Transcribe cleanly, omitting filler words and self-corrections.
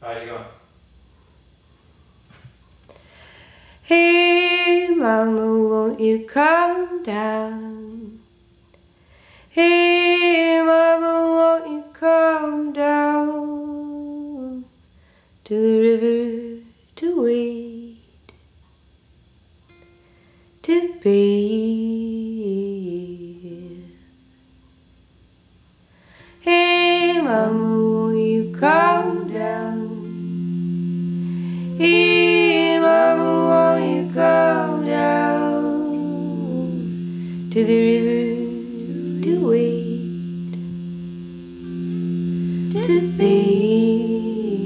Alright, you go. Hey, mama, won't you come down? Hey, mama, won't you come down to the river to wade, to bathe? Hey, mama, won't you come down? Hey, mama, won't you come down to the river to wade, to bathe?